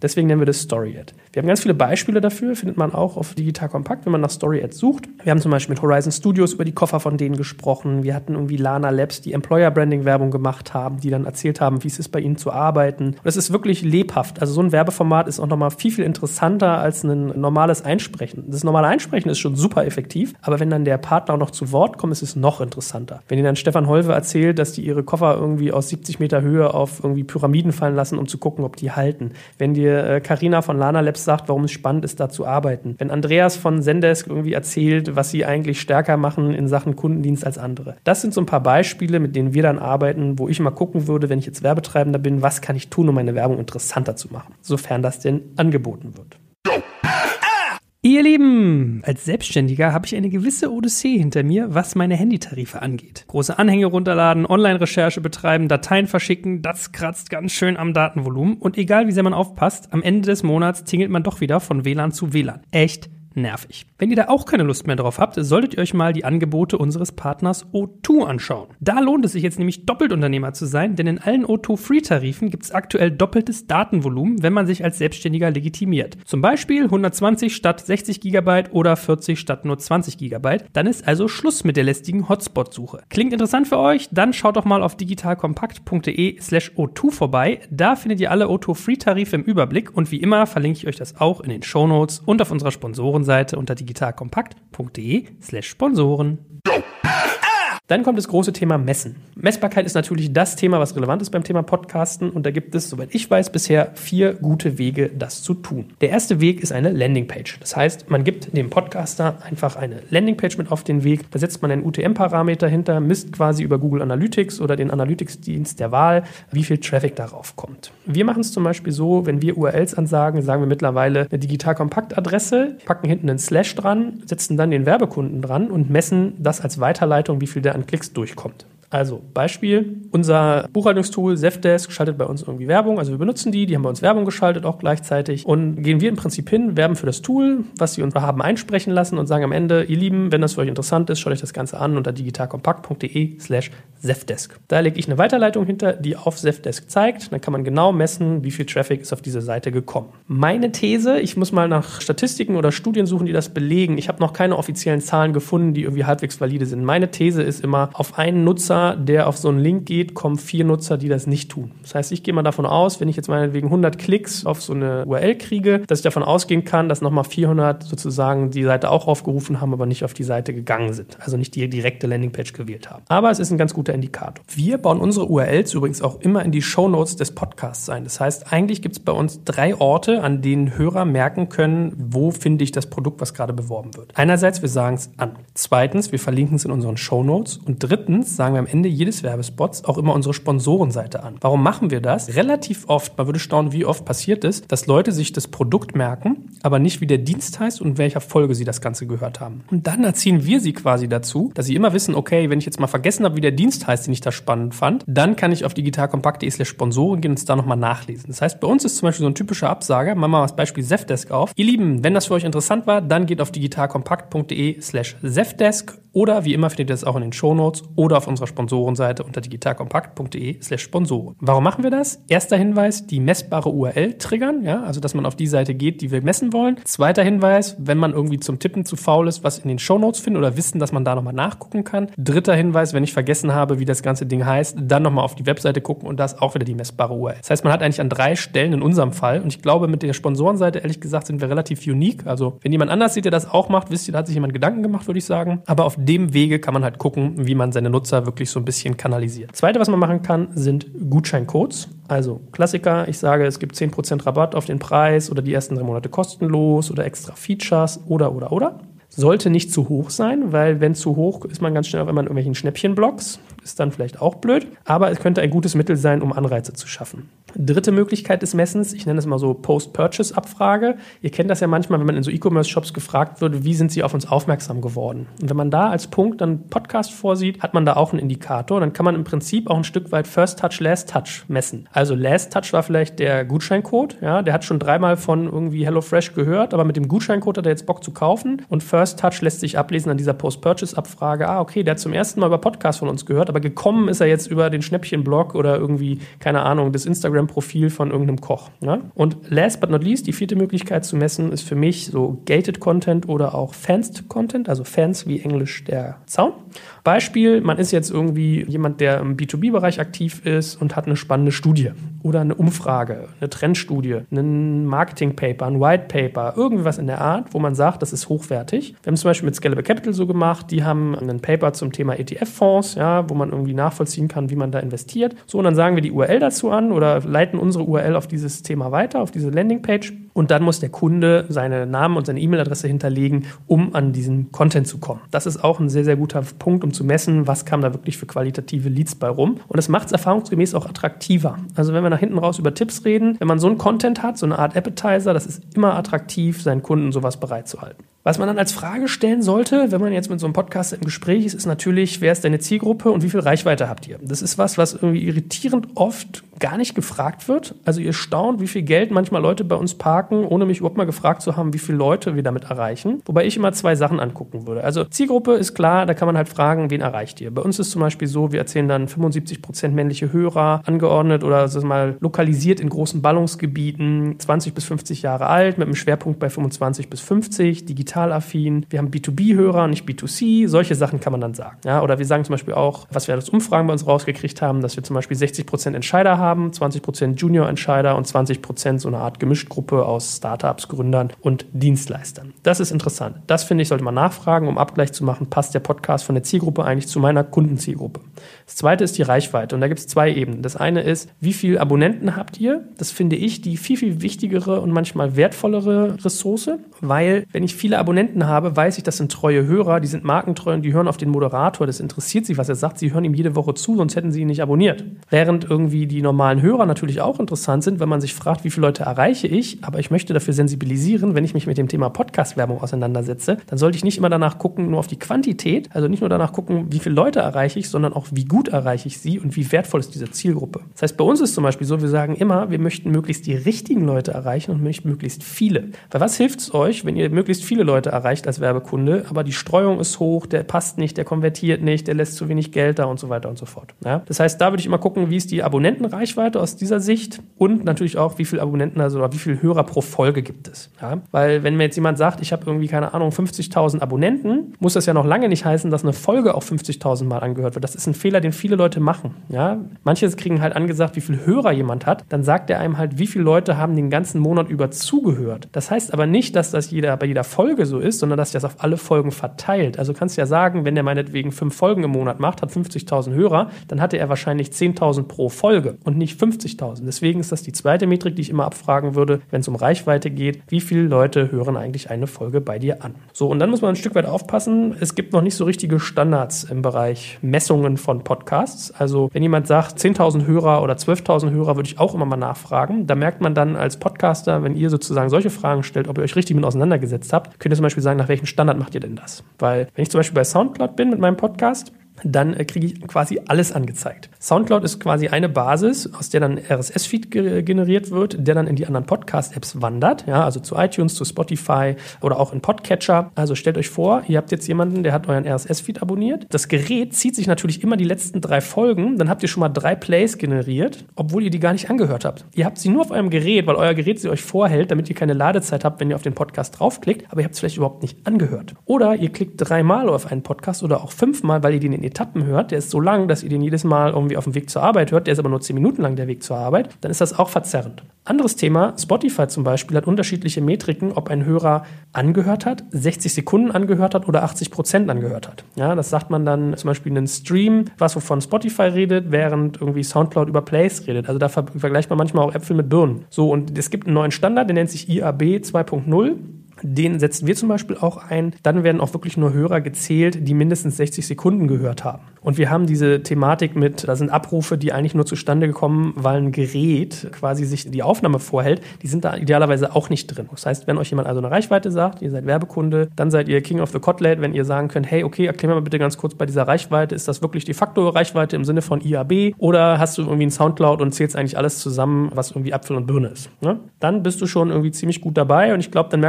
Deswegen nennen wir das Story Ad. Wir haben ganz viele Beispiele dafür, findet man auch auf Digital Compact, wenn man nach Story Ads sucht. Wir haben zum Beispiel mit Horizon Studios über die Koffer von denen gesprochen. Wir hatten irgendwie Lana Labs, die Employer Branding Werbung gemacht haben, die dann erzählt haben, wie es ist, bei ihnen zu arbeiten. Und es ist wirklich lebhaft. Also so ein Werbeformat ist auch nochmal viel, viel interessanter als ein normales Einsprechen. Das normale Einsprechen ist schon super effektiv, aber wenn dann der Partner auch noch zu Wort kommt, ist es noch interessanter. Wenn ihr dann Stefan Holwe erzählt, dass die ihre Koffer irgendwie aus siebzig Meter Höhe auf irgendwie Pyramiden fallen lassen, um zu gucken, ob die halten. Wenn dir Carina äh, von Lana Labs sagt, warum es spannend ist, da zu arbeiten. Wenn Andreas von Zendesk irgendwie erzählt, was sie eigentlich stärker machen in Sachen Kundendienst als andere. Das sind so ein paar Beispiele, mit denen wir dann arbeiten, wo ich mal gucken würde, wenn ich jetzt Werbetreibender bin, was kann ich tun, um meine Werbung interessanter zu machen, sofern das denn angeboten wird. Ihr Lieben, als Selbstständiger habe ich eine gewisse Odyssee hinter mir, was meine Handytarife angeht. Große Anhänge runterladen, Online-Recherche betreiben, Dateien verschicken, das kratzt ganz schön am Datenvolumen. Und egal wie sehr man aufpasst, am Ende des Monats tingelt man doch wieder von W L A N zu W L A N. Echt nervig. Wenn ihr da auch keine Lust mehr drauf habt, solltet ihr euch mal die Angebote unseres Partners O zwei anschauen. Da lohnt es sich jetzt nämlich doppelt Unternehmer zu sein, denn in allen O zwei Free-Tarifen gibt es aktuell doppeltes Datenvolumen, wenn man sich als Selbstständiger legitimiert. Zum Beispiel hundertzwanzig statt sechzig Gigabyte oder vierzig statt nur zwanzig Gigabyte. Dann ist also Schluss mit der lästigen Hotspot-Suche. Klingt interessant für euch? Dann schaut doch mal auf digitalkompakt.de slash O2 vorbei. Da findet ihr alle O zwei Free-Tarife im Überblick und wie immer verlinke ich euch das auch in den Shownotes und auf unserer Sponsoren Seite unter digitalkompakt.de slash Sponsoren. Dann kommt das große Thema Messen. Messbarkeit ist natürlich das Thema, was relevant ist beim Thema Podcasten und da gibt es, soweit ich weiß, bisher vier gute Wege, das zu tun. Der erste Weg ist eine Landingpage. Das heißt, man gibt dem Podcaster einfach eine Landingpage mit auf den Weg, da setzt man einen U T M-Parameter hinter, misst quasi über Google Analytics oder den Analytics-Dienst der Wahl, wie viel Traffic darauf kommt. Wir machen es zum Beispiel so, wenn wir U R Ls ansagen, sagen wir mittlerweile eine Digital-Kompakt-Adresse, packen hinten einen Slash dran, setzen dann den Werbekunden dran und messen das als Weiterleitung, wie viel der an Klicks durchkommt. Also Beispiel, unser Buchhaltungstool Zendesk schaltet bei uns irgendwie Werbung, also wir benutzen die, die haben bei uns Werbung geschaltet auch gleichzeitig und gehen wir im Prinzip hin, werben für das Tool, was sie uns haben einsprechen lassen und sagen am Ende, ihr Lieben, wenn das für euch interessant ist, schaut euch das Ganze an unter digitalkompakt.de slash Zendesk. Da lege ich eine Weiterleitung hinter, die auf Zendesk zeigt, dann kann man genau messen, wie viel Traffic ist auf diese Seite gekommen. Meine These, ich muss mal nach Statistiken oder Studien suchen, die das belegen, ich habe noch keine offiziellen Zahlen gefunden, die irgendwie halbwegs valide sind. Meine These ist immer, auf einen Nutzer, der auf so einen Link geht, kommen vier Nutzer, die das nicht tun. Das heißt, ich gehe mal davon aus, wenn ich jetzt meinetwegen hundert Klicks auf so eine U R L kriege, dass ich davon ausgehen kann, dass nochmal vierhundert sozusagen die Seite auch aufgerufen haben, aber nicht auf die Seite gegangen sind. Also nicht die direkte Landingpage gewählt haben. Aber es ist ein ganz guter Indikator. Wir bauen unsere U R Ls übrigens auch immer in die Shownotes des Podcasts ein. Das heißt, eigentlich gibt es bei uns drei Orte, an denen Hörer merken können, wo finde ich das Produkt, was gerade beworben wird. Einerseits, wir sagen es an. Zweitens, wir verlinken es in unseren Shownotes. Und drittens sagen wir am Ende jedes Werbespots auch immer unsere Sponsorenseite an. Warum machen wir das? Relativ oft, man würde staunen, wie oft passiert es, dass Leute sich das Produkt merken, aber nicht wie der Dienst heißt und in welcher Folge sie das Ganze gehört haben. Und dann erziehen wir sie quasi dazu, dass sie immer wissen, okay, wenn ich jetzt mal vergessen habe, wie der Dienst heißt, den ich da spannend fand, dann kann ich auf digitalkompakt.de slash Sponsoren gehen und es da nochmal nachlesen. Das heißt, bei uns ist zum Beispiel so ein typischer Absager, machen wir mal das Beispiel Zendesk auf. Ihr Lieben, wenn das für euch interessant war, dann geht auf digitalkompakt.de slash Zendesk oder wie immer findet ihr das auch in den Shownotes oder auf unserer Sponsorenseite unter digitalkompakt.de slash Sponsoren. Warum machen wir das? Erster Hinweis, die messbare U R L triggern, ja, also dass man auf die Seite geht, die wir messen wollen. Zweiter Hinweis, wenn man irgendwie zum Tippen zu faul ist, was in den Shownotes findet oder wissen, dass man da nochmal nachgucken kann. Dritter Hinweis, wenn ich vergessen habe, wie das ganze Ding heißt, dann nochmal auf die Webseite gucken und da ist auch wieder die messbare U R L. Das heißt, man hat eigentlich an drei Stellen in unserem Fall und ich glaube, mit der Sponsorenseite, ehrlich gesagt, sind wir relativ unique. Also, wenn jemand anders sieht, der das auch macht, wisst ihr, da hat sich jemand Gedanken gemacht, würde ich sagen. Aber auf dem Wege kann man halt gucken, wie man seine Nutzer wirklich so ein bisschen kanalisiert. Zweite, was man machen kann, sind Gutscheincodes. Also Klassiker, ich sage, es gibt zehn Prozent Rabatt auf den Preis oder die ersten drei Monate kostenlos oder extra Features oder, oder, oder. Sollte nicht zu hoch sein, weil wenn zu hoch ist man ganz schnell auf einmal in irgendwelchen Schnäppchenblocks. Ist dann vielleicht auch blöd, aber es könnte ein gutes Mittel sein, um Anreize zu schaffen. Dritte Möglichkeit des Messens, ich nenne es mal so Post-Purchase-Abfrage. Ihr kennt das ja manchmal, wenn man in so E-Commerce-Shops gefragt wird, wie sind sie auf uns aufmerksam geworden? Und wenn man da als Punkt dann Podcast vorsieht, hat man da auch einen Indikator. Dann kann man im Prinzip auch ein Stück weit First Touch, Last Touch messen. Also Last Touch war vielleicht der Gutscheincode, ja, der hat schon dreimal von irgendwie HelloFresh gehört, aber mit dem Gutscheincode hat er jetzt Bock zu kaufen. Und First First Touch lässt sich ablesen an dieser Post-Purchase-Abfrage. Ah, okay, der hat zum ersten Mal über Podcast von uns gehört, aber gekommen ist er jetzt über den Schnäppchen-Blog oder irgendwie, keine Ahnung, das Instagram-Profil von irgendeinem Koch. Ne? Und last but not least, die vierte Möglichkeit zu messen, ist für mich so Gated Content oder auch Fenced Content, also Fence wie Englisch der Zaun. Beispiel, man ist jetzt irgendwie jemand, der im B zwei B-Bereich aktiv ist und hat eine spannende Studie oder eine Umfrage, eine Trendstudie, ein Marketing-Paper, ein White-Paper, irgendwie was in der Art, wo man sagt, das ist hochwertig. Wir haben es zum Beispiel mit Scalable Capital so gemacht, die haben ein Paper zum Thema E T F-Fonds, ja, wo man irgendwie nachvollziehen kann, wie man da investiert. So, und dann sagen wir die U R L dazu an oder leiten unsere U R L auf dieses Thema weiter, auf diese Landingpage. Und dann muss der Kunde seine Namen und seine E-Mail-Adresse hinterlegen, um an diesen Content zu kommen. Das ist auch ein sehr, sehr guter Punkt, um zu messen, was kam da wirklich für qualitative Leads bei rum. Und es macht es erfahrungsgemäß auch attraktiver. Also wenn wir nach hinten raus über Tipps reden, wenn man so einen Content hat, so eine Art Appetizer, das ist immer attraktiv, seinen Kunden sowas bereitzuhalten. Was man dann als Frage stellen sollte, wenn man jetzt mit so einem Podcast im Gespräch ist, ist natürlich, wer ist deine Zielgruppe und wie viel Reichweite habt ihr? Das ist was, was irgendwie irritierend oft gar nicht gefragt wird. Also ihr staunt, wie viel Geld manchmal Leute bei uns parken, ohne mich überhaupt mal gefragt zu haben, wie viele Leute wir damit erreichen. Wobei ich immer zwei Sachen angucken würde. Also Zielgruppe ist klar, da kann man halt fragen, wen erreicht ihr? Bei uns ist zum Beispiel so, wir erzählen dann fünfundsiebzig Prozent männliche Hörer, angeordnet oder also mal lokalisiert in großen Ballungsgebieten, zwanzig bis fünfzig Jahre alt, mit einem Schwerpunkt bei fünfundzwanzig bis fünfzig, digital affin. Wir haben B zwei B-Hörer, nicht B zwei C. Solche Sachen kann man dann sagen. Ja, oder wir sagen zum Beispiel auch, was wir als Umfragen bei uns rausgekriegt haben, dass wir zum Beispiel sechzig Prozent Entscheider haben, zwanzig Prozent Junior-Entscheider und zwanzig Prozent so eine Art Gemischtgruppe aus Startups, Gründern und Dienstleistern. Das ist interessant. Das, finde ich, sollte man nachfragen, um Abgleich zu machen, passt der Podcast von der Zielgruppe eigentlich zu meiner Kundenzielgruppe. Das zweite ist die Reichweite und da gibt es zwei Ebenen. Das eine ist, wie viele Abonnenten habt ihr? Das finde ich die viel, viel wichtigere und manchmal wertvollere Ressource, weil wenn ich viele Abonnenten habe, weiß ich, das sind treue Hörer, die sind markentreu und die hören auf den Moderator, das interessiert sie, was er sagt, sie hören ihm jede Woche zu, sonst hätten sie ihn nicht abonniert. Während irgendwie die normalen Hörer natürlich auch interessant sind, wenn man sich fragt, wie viele Leute erreiche ich, aber ich möchte dafür sensibilisieren, wenn ich mich mit dem Thema Podcast-Werbung auseinandersetze, dann sollte ich nicht immer danach gucken, nur auf die Quantität, also nicht nur danach gucken, wie viele Leute erreiche ich, sondern auch, wie gut erreiche ich sie und wie wertvoll ist diese Zielgruppe. Das heißt, bei uns ist zum Beispiel so, wir sagen immer, wir möchten möglichst die richtigen Leute erreichen und nicht möglichst viele. Weil was hilft es euch, wenn ihr möglichst viele Leute erreicht als Werbekunde, aber die Streuung ist hoch, der passt nicht, der konvertiert nicht, der lässt zu wenig Geld da und so weiter und so fort. Ja? Das heißt, da würde ich immer gucken, wie ist die Abonnentenreichweite aus dieser Sicht und natürlich auch, wie viele Abonnenten, also oder wie viele Hörer pro Folge gibt es. Ja? Weil wenn mir jetzt jemand sagt, ich habe irgendwie, keine Ahnung, fünfzigtausend Abonnenten, muss das ja noch lange nicht heißen, dass eine Folge auch fünfzigtausend Mal angehört wird. Das ist ein Fehler, den viele Leute machen. Ja? Manche kriegen halt angesagt, wie viele Hörer jemand hat, dann sagt er einem halt, wie viele Leute haben den ganzen Monat über zugehört. Das heißt aber nicht, dass das jeder, bei jeder Folge so ist, sondern dass das auf alle Folgen verteilt. Also kannst du ja sagen, wenn der meinetwegen fünf Folgen im Monat macht, hat fünfzigtausend Hörer, dann hatte er wahrscheinlich zehntausend pro Folge und nicht fünfzigtausend. Deswegen ist das die zweite Metrik, die ich immer abfragen würde, wenn es um Reichweite geht. Wie viele Leute hören eigentlich eine Folge bei dir an? So, und dann muss man ein Stück weit aufpassen. Es gibt noch nicht so richtige Standards im Bereich Messungen von Podcasts. Also wenn jemand sagt, zehntausend Hörer oder zwölftausend Hörer, würde ich auch immer mal nachfragen. Da merkt man dann als Podcaster, wenn ihr sozusagen solche Fragen stellt, ob ihr euch richtig mit auseinandergesetzt habt, könnt ihr zum Beispiel sagen, nach welchem Standard macht ihr denn das? Weil wenn ich zum Beispiel bei Soundcloud bin mit meinem Podcast, dann äh, kriege ich quasi alles angezeigt. Soundcloud ist quasi eine Basis, aus der dann R S S-Feed ge- generiert wird, der dann in die anderen Podcast-Apps wandert, ja, also zu iTunes, zu Spotify oder auch in Podcatcher. Also stellt euch vor, ihr habt jetzt jemanden, der hat euren R S S-Feed abonniert. Das Gerät zieht sich natürlich immer die letzten drei Folgen, dann habt ihr schon mal drei Plays generiert, obwohl ihr die gar nicht angehört habt. Ihr habt sie nur auf eurem Gerät, weil euer Gerät sie euch vorhält, damit ihr keine Ladezeit habt, wenn ihr auf den Podcast draufklickt, aber ihr habt es vielleicht überhaupt nicht angehört. Oder ihr klickt dreimal auf einen Podcast oder auch fünfmal, weil ihr den in Etappen hört, der ist so lang, dass ihr den jedes Mal irgendwie auf dem Weg zur Arbeit hört, der ist aber nur zehn Minuten lang der Weg zur Arbeit, dann ist das auch verzerrend. Anderes Thema, Spotify zum Beispiel hat unterschiedliche Metriken, ob ein Hörer angehört hat, sechzig Sekunden angehört hat oder achtzig Prozent angehört hat. Ja, das sagt man dann zum Beispiel in einem Stream, was wovon Spotify redet, während irgendwie Soundcloud über Plays redet. Also da ver- vergleicht man manchmal auch Äpfel mit Birnen. So, und es gibt einen neuen Standard, der nennt sich I A B zwei Punkt null. Den setzen wir zum Beispiel auch ein. Dann werden auch wirklich nur Hörer gezählt, die mindestens sechzig Sekunden gehört haben. Und wir haben diese Thematik mit, da sind Abrufe, die eigentlich nur zustande kommen, weil ein Gerät quasi sich die Aufnahme vorhält. Die sind da idealerweise auch nicht drin. Das heißt, wenn euch jemand also eine Reichweite sagt, ihr seid Werbekunde, dann seid ihr King of the Kotelett, wenn ihr sagen könnt, hey, okay, erklär mir mal bitte ganz kurz bei dieser Reichweite, ist das wirklich de facto Reichweite im Sinne von I A B oder hast du irgendwie einen Soundcloud und zählst eigentlich alles zusammen, was irgendwie Apfel und Birne ist. Ne? Dann bist du schon irgendwie ziemlich gut dabei und ich glaube, dann merkt so ein Podcast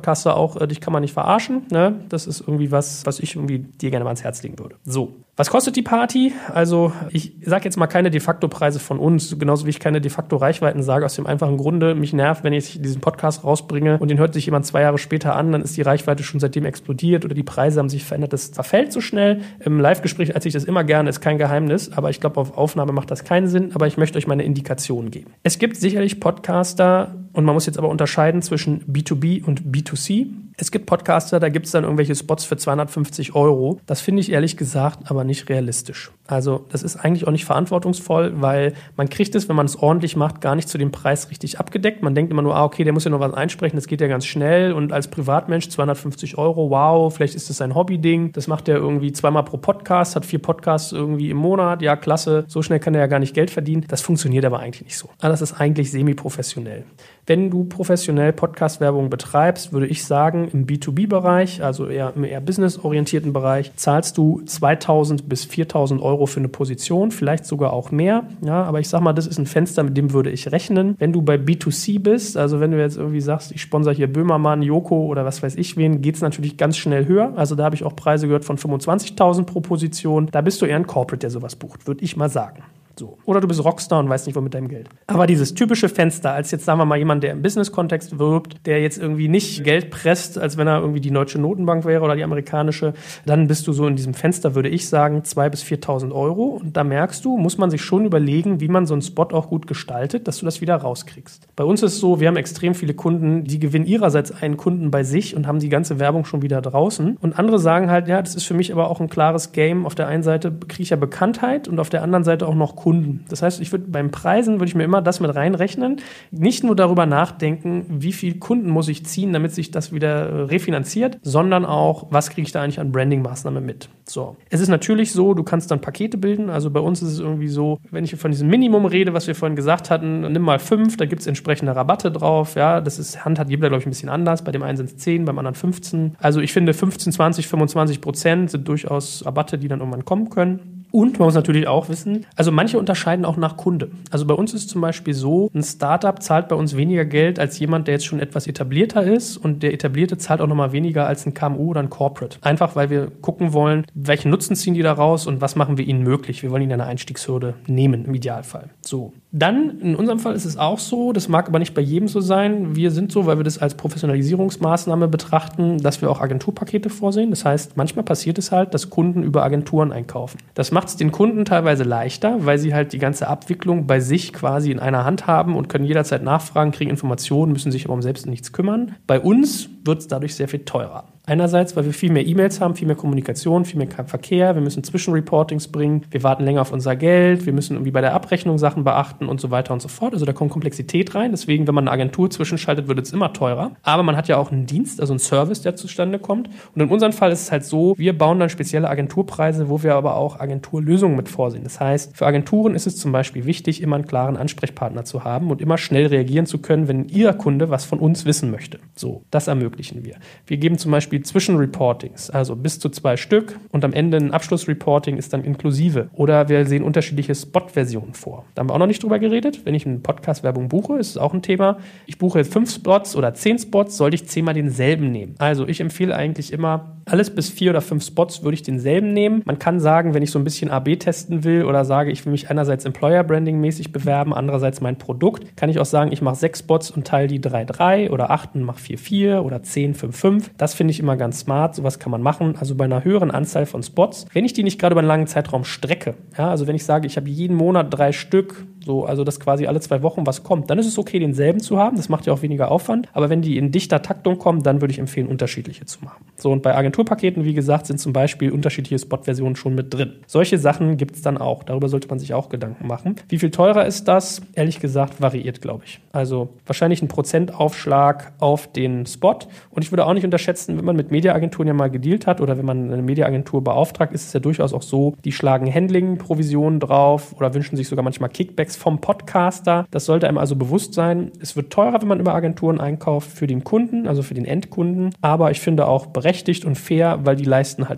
Podcaster auch, äh, dich kann man nicht verarschen. Ne? Das ist irgendwie was, was ich irgendwie dir gerne mal ans Herz legen würde. So. Was kostet die Party? Also ich sage jetzt mal keine De-facto-Preise von uns, genauso wie ich keine De-facto-Reichweiten sage, aus dem einfachen Grunde, mich nervt, wenn ich diesen Podcast rausbringe und den hört sich jemand zwei Jahre später an, dann ist die Reichweite schon seitdem explodiert oder die Preise haben sich verändert. Das verfällt so schnell. Im Live-Gespräch erzähle ich das immer gerne, ist kein Geheimnis, aber ich glaube, auf Aufnahme macht das keinen Sinn, aber ich möchte euch meine Indikation geben. Es gibt sicherlich Podcaster und man muss jetzt aber unterscheiden zwischen B zwei B und B zwei C. Es gibt Podcaster, da gibt es dann irgendwelche Spots für zweihundertfünfzig Euro. Das finde ich ehrlich gesagt aber nicht realistisch. Also das ist eigentlich auch nicht verantwortungsvoll, weil man kriegt es, wenn man es ordentlich macht, gar nicht zu dem Preis richtig abgedeckt. Man denkt immer nur, ah, okay, der muss ja noch was einsprechen, das geht ja ganz schnell. Und als Privatmensch zweihundertfünfzig Euro, wow, vielleicht ist das ein Hobby-Ding. Das macht er irgendwie zweimal pro Podcast, hat vier Podcasts irgendwie im Monat. Ja, klasse, so schnell kann er ja gar nicht Geld verdienen. Das funktioniert aber eigentlich nicht so. Also das ist eigentlich semi-professionell. Wenn du professionell Podcast-Werbung betreibst, würde ich sagen, im B zwei B-Bereich, also eher im eher businessorientierten Bereich, zahlst du zweitausend bis viertausend Euro für eine Position, vielleicht sogar auch mehr. Ja, aber ich sag mal, das ist ein Fenster, mit dem würde ich rechnen. Wenn du bei B zwei C bist, also wenn du jetzt irgendwie sagst, ich sponsere hier Böhmermann, Joko oder was weiß ich wen, geht es natürlich ganz schnell höher. Also da habe ich auch Preise gehört von fünfundzwanzigtausend pro Position. Da bist du eher ein Corporate, der sowas bucht, würde ich mal sagen. So. Oder du bist Rockstar und weißt nicht, wo mit deinem Geld. Aber dieses typische Fenster, als jetzt sagen wir mal jemand, der im Business-Kontext wirbt, der jetzt irgendwie nicht Geld presst, als wenn er irgendwie die deutsche Notenbank wäre oder die amerikanische, dann bist du so in diesem Fenster, würde ich sagen, zweitausend bis viertausend Euro. Und da merkst du, muss man sich schon überlegen, wie man so einen Spot auch gut gestaltet, dass du das wieder rauskriegst. Bei uns ist es so, wir haben extrem viele Kunden, die gewinnen ihrerseits einen Kunden bei sich und haben die ganze Werbung schon wieder draußen. Und andere sagen halt, ja, das ist für mich aber auch ein klares Game. Auf der einen Seite kriege ich ja Bekanntheit und auf der anderen Seite auch noch Kunden. Das heißt, ich würde beim Preisen würde ich mir immer das mit reinrechnen, nicht nur darüber nachdenken, wie viel Kunden muss ich ziehen, damit sich das wieder refinanziert, sondern auch, was kriege ich da eigentlich an Branding-Maßnahmen mit. So. Es ist natürlich so, du kannst dann Pakete bilden, also bei uns ist es irgendwie so, wenn ich von diesem Minimum rede, was wir vorhin gesagt hatten, nimm mal fünf, da gibt es entsprechende Rabatte drauf, ja, das ist, Hand hat jeder, glaube ich, ein bisschen anders, bei dem einen sind es zehn, beim anderen fünfzehn, also ich finde fünfzehn, zwanzig, fünfundzwanzig Prozent sind durchaus Rabatte, die dann irgendwann kommen können. Und man muss natürlich auch wissen, also manche unterscheiden auch nach Kunde. Also bei uns ist es zum Beispiel so, ein Startup zahlt bei uns weniger Geld als jemand, der jetzt schon etwas etablierter ist und der Etablierte zahlt auch nochmal weniger als ein K M U oder ein Corporate. Einfach, weil wir gucken wollen, welchen Nutzen ziehen die da raus und was machen wir ihnen möglich. Wir wollen ihnen eine Einstiegshürde nehmen, im Idealfall. So. Dann, in unserem Fall ist es auch so, das mag aber nicht bei jedem so sein. Wir sind so, weil wir das als Professionalisierungsmaßnahme betrachten, dass wir auch Agenturpakete vorsehen. Das heißt, manchmal passiert es halt, dass Kunden über Agenturen einkaufen. Das macht es den Kunden teilweise leichter, weil sie halt die ganze Abwicklung bei sich quasi in einer Hand haben und können jederzeit nachfragen, kriegen Informationen, müssen sich aber um selbst nichts kümmern. Bei uns wird es dadurch sehr viel teurer. Einerseits, weil wir viel mehr E-Mails haben, viel mehr Kommunikation, viel mehr Verkehr, wir müssen Zwischenreportings bringen, wir warten länger auf unser Geld, wir müssen irgendwie bei der Abrechnung Sachen beachten und so weiter und so fort. Also da kommt Komplexität rein, deswegen, wenn man eine Agentur zwischenschaltet, wird es immer teurer. Aber man hat ja auch einen Dienst, also einen Service, der zustande kommt. Und in unserem Fall ist es halt so, wir bauen dann spezielle Agenturpreise, wo wir aber auch Agenturlösungen mit vorsehen. Das heißt, für Agenturen ist es zum Beispiel wichtig, immer einen klaren Ansprechpartner zu haben und immer schnell reagieren zu können, wenn ihr Kunde was von uns wissen möchte. So, das ermöglichen wir. Wir geben zum Beispiel Zwischenreportings, also bis zu zwei Stück und am Ende ein Abschlussreporting ist dann inklusive. Oder wir sehen unterschiedliche Spot-Versionen vor. Da haben wir auch noch nicht drüber geredet. Wenn ich eine Podcast-Werbung buche, ist es auch ein Thema. Ich buche jetzt fünf Spots oder zehn Spots, sollte ich zehnmal denselben nehmen. Also ich empfehle eigentlich immer, alles bis vier oder fünf Spots würde ich denselben nehmen. Man kann sagen, wenn ich so ein bisschen A B testen will oder sage, ich will mich einerseits Employer-Branding-mäßig bewerben, andererseits mein Produkt, kann ich auch sagen, ich mache sechs Spots und teile die drei drei oder acht und mache vier vier oder zehn fünf fünf. Das finde ich immer ganz smart. Sowas kann man machen. Also bei einer höheren Anzahl von Spots, wenn ich die nicht gerade über einen langen Zeitraum strecke, ja, also wenn ich sage, ich habe jeden Monat drei Stück, so, also dass quasi alle zwei Wochen was kommt, dann ist es okay, denselben zu haben. Das macht ja auch weniger Aufwand. Aber wenn die in dichter Taktung kommen, dann würde ich empfehlen, unterschiedliche zu machen. So, und bei Agenturpaketen, wie gesagt, sind zum Beispiel unterschiedliche Spot-Versionen schon mit drin. Solche Sachen gibt es dann auch. Darüber sollte man sich auch Gedanken machen. Wie viel teurer ist das? Ehrlich gesagt, variiert, glaube ich. Also wahrscheinlich ein Prozentaufschlag auf den Spot. Und ich würde auch nicht unterschätzen, wenn man mit Mediaagenturen ja mal gedealt hat oder wenn man eine Mediaagentur beauftragt, ist es ja durchaus auch so, die schlagen Handling-Provisionen drauf oder wünschen sich sogar manchmal Kickbacks vom Podcaster. Das sollte einem also bewusst sein. Es wird teurer, wenn man über Agenturen einkauft für den Kunden, also für den Endkunden. Aber ich finde auch berechtigt und fair, weil die leisten halt auch.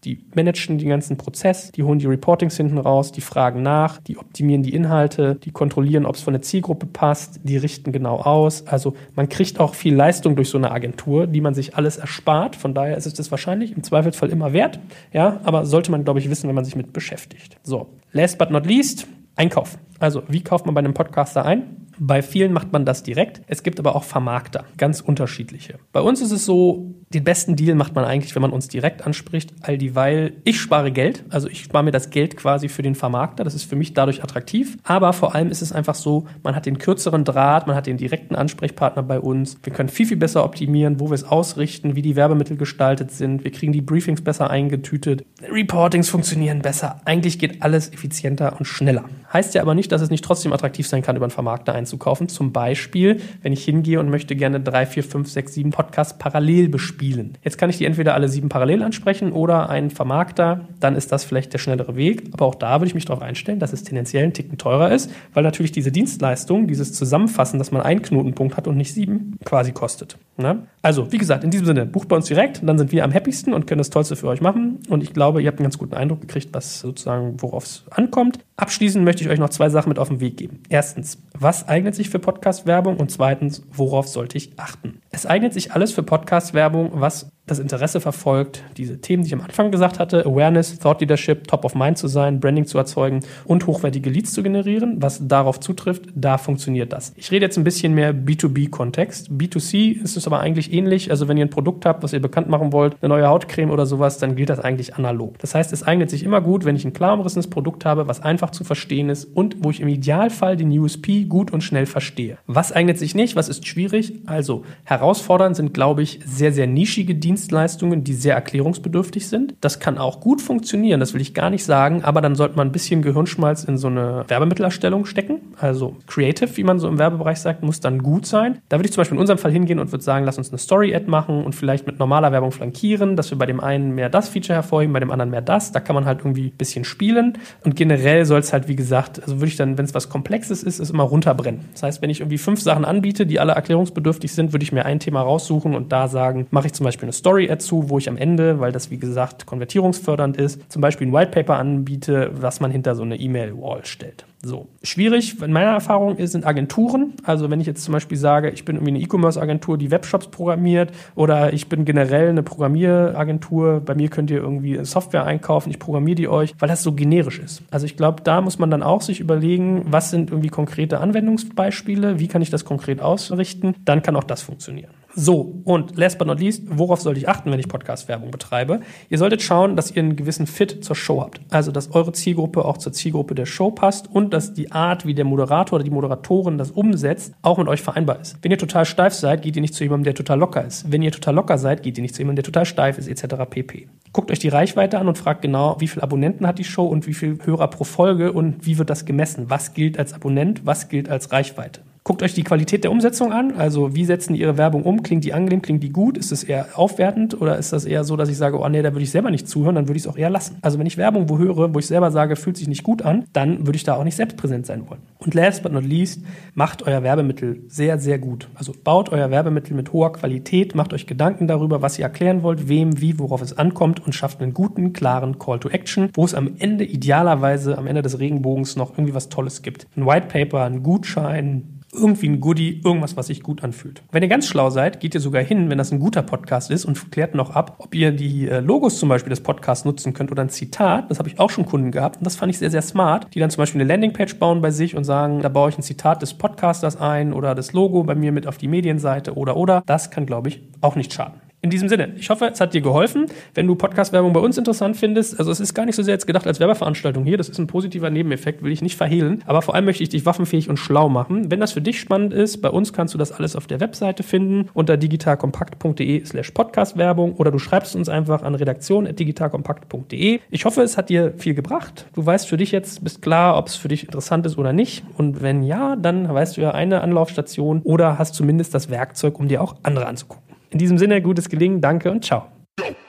Die managen den ganzen Prozess, die holen die Reportings hinten raus, die fragen nach, die optimieren die Inhalte, die kontrollieren, ob es von der Zielgruppe passt, die richten genau aus. Also man kriegt auch viel Leistung durch so eine Agentur, die man sich alles erspart. Von daher ist es das wahrscheinlich im Zweifelsfall immer wert. Ja, aber sollte man, glaube ich, wissen, wenn man sich mit beschäftigt. So, last but not least, Einkauf. Also wie kauft man bei einem Podcaster ein? Bei vielen macht man das direkt. Es gibt aber auch Vermarkter, ganz unterschiedliche. Bei uns ist es so, den besten Deal macht man eigentlich, wenn man uns direkt anspricht, all dieweil ich spare Geld. Also ich spare mir das Geld quasi für den Vermarkter. Das ist für mich dadurch attraktiv. Aber vor allem ist es einfach so, man hat den kürzeren Draht, man hat den direkten Ansprechpartner bei uns. Wir können viel, viel besser optimieren, wo wir es ausrichten, wie die Werbemittel gestaltet sind. Wir kriegen die Briefings besser eingetütet. Reportings funktionieren besser. Eigentlich geht alles effizienter und schneller. Heißt ja aber nicht, dass es nicht trotzdem attraktiv sein kann, über einen Vermarkter einzukaufen. Zum Beispiel, wenn ich hingehe und möchte gerne drei, vier, fünf, sechs, sieben Podcasts parallel bespielen. Jetzt kann ich die entweder alle sieben parallel ansprechen oder einen Vermarkter. Dann ist das vielleicht der schnellere Weg. Aber auch da würde ich mich darauf einstellen, dass es tendenziell einen Ticken teurer ist, weil natürlich diese Dienstleistung, dieses Zusammenfassen, dass man einen Knotenpunkt hat und nicht sieben, quasi kostet. Ne? Also, wie gesagt, in diesem Sinne, bucht bei uns direkt, dann sind wir am happysten und können das Tollste für euch machen. Und ich glaube, ihr habt einen ganz guten Eindruck gekriegt, was sozusagen, worauf es ankommt. Abschließend möchte ich euch noch zwei Sachen mit auf den Weg geben. Erstens, was eignet sich für Podcast-Werbung? Und zweitens, worauf sollte ich achten? Es eignet sich alles für Podcast-Werbung, was das Interesse verfolgt, diese Themen, die ich am Anfang gesagt hatte, Awareness, Thought Leadership, Top of Mind zu sein, Branding zu erzeugen und hochwertige Leads zu generieren. Was darauf zutrifft, da funktioniert das. Ich rede jetzt ein bisschen mehr B zwei B-Kontext. B zwei C ist es aber eigentlich ähnlich. Also wenn ihr ein Produkt habt, was ihr bekannt machen wollt, eine neue Hautcreme oder sowas, dann gilt das eigentlich analog. Das heißt, es eignet sich immer gut, wenn ich ein klar umrissenes Produkt habe, was einfach zu verstehen ist und wo ich im Idealfall den U S P gut und schnell verstehe. Was eignet sich nicht? Was ist schwierig? Also herausfordernd sind, glaube ich, sehr, sehr nischige Dienstleistungen, die sehr erklärungsbedürftig sind. Das kann auch gut funktionieren, das will ich gar nicht sagen, aber dann sollte man ein bisschen Gehirnschmalz in so eine Werbemittelerstellung stecken. Also creative, wie man so im Werbebereich sagt, muss dann gut sein. Da würde ich zum Beispiel in unserem Fall hingehen und würde sagen, lass uns eine Story-Ad machen und vielleicht mit normaler Werbung flankieren, dass wir bei dem einen mehr das Feature hervorheben, bei dem anderen mehr das. Da kann man halt irgendwie ein bisschen spielen. Und generell soll es halt, wie gesagt, also würde ich dann, wenn es was Komplexes ist, es immer runterbrennen. Das heißt, wenn ich irgendwie fünf Sachen anbiete, die alle erklärungsbedürftig sind, würde ich mir ein Thema raussuchen und da sagen, mache ich zum Beispiel eine Story-Ad zu, wo ich am Ende, weil das wie gesagt konvertierungsfördernd ist, zum Beispiel ein Whitepaper anbiete, was man hinter so eine E-Mail-Wall stellt. So. Schwierig, in meiner Erfahrung ist, sind Agenturen. Also wenn ich jetzt zum Beispiel sage, ich bin irgendwie eine E-Commerce-Agentur, die Webshops programmiert oder ich bin generell eine Programmieragentur, bei mir könnt ihr irgendwie Software einkaufen, ich programmiere die euch, weil das so generisch ist. Also ich glaube, da muss man dann auch sich überlegen, was sind irgendwie konkrete Anwendungsbeispiele, wie kann ich das konkret ausrichten, dann kann auch das funktionieren. So, und last but not least, worauf sollte ich achten, wenn ich Podcast-Werbung betreibe? Ihr solltet schauen, dass ihr einen gewissen Fit zur Show habt. Also, dass eure Zielgruppe auch zur Zielgruppe der Show passt und dass die Art, wie der Moderator oder die Moderatorin das umsetzt, auch mit euch vereinbar ist. Wenn ihr total steif seid, geht ihr nicht zu jemandem, der total locker ist. Wenn ihr total locker seid, geht ihr nicht zu jemandem, der total steif ist, et cetera pp. Guckt euch die Reichweite an und fragt genau, wie viele Abonnenten hat die Show und wie viele Hörer pro Folge und wie wird das gemessen? Was gilt als Abonnent, was gilt als Reichweite? Guckt euch die Qualität der Umsetzung an, also wie setzen die ihre Werbung um, klingt die angenehm, klingt die gut, ist es eher aufwertend oder ist das eher so, dass ich sage, oh nee, da würde ich selber nicht zuhören, dann würde ich es auch eher lassen. Also wenn ich Werbung wo höre, wo ich selber sage, fühlt sich nicht gut an, dann würde ich da auch nicht selbst präsent sein wollen. Und last but not least, macht euer Werbemittel sehr, sehr gut. Also baut euer Werbemittel mit hoher Qualität, macht euch Gedanken darüber, was ihr erklären wollt, wem, wie, worauf es ankommt und schafft einen guten, klaren Call to Action, wo es am Ende idealerweise, am Ende des Regenbogens noch irgendwie was Tolles gibt. Ein White Paper, ein Gutschein, irgendwie ein Goodie, irgendwas, was sich gut anfühlt. Wenn ihr ganz schlau seid, geht ihr sogar hin, wenn das ein guter Podcast ist und klärt noch ab, ob ihr die Logos zum Beispiel des Podcasts nutzen könnt oder ein Zitat. Das habe ich auch schon Kunden gehabt und das fand ich sehr, sehr smart, die dann zum Beispiel eine Landingpage bauen bei sich und sagen, da baue ich ein Zitat des Podcasters ein oder das Logo bei mir mit auf die Medienseite oder, oder. Das kann, glaube ich, auch nicht schaden. In diesem Sinne, ich hoffe, es hat dir geholfen. Wenn du Podcast-Werbung bei uns interessant findest, also es ist gar nicht so sehr jetzt gedacht als Werbeveranstaltung hier, das ist ein positiver Nebeneffekt, will ich nicht verhehlen, aber vor allem möchte ich dich waffenfähig und schlau machen. Wenn das für dich spannend ist, bei uns kannst du das alles auf der Webseite finden, unter digitalkompakt.de slash Podcast-Werbung oder du schreibst uns einfach an redaktion at digitalkompakt.de. Ich hoffe, es hat dir viel gebracht. Du weißt für dich jetzt, bist klar, ob es für dich interessant ist oder nicht. Und wenn ja, dann weißt du ja eine Anlaufstation oder hast zumindest das Werkzeug, um dir auch andere anzugucken. In diesem Sinne, gutes Gelingen, danke und ciao.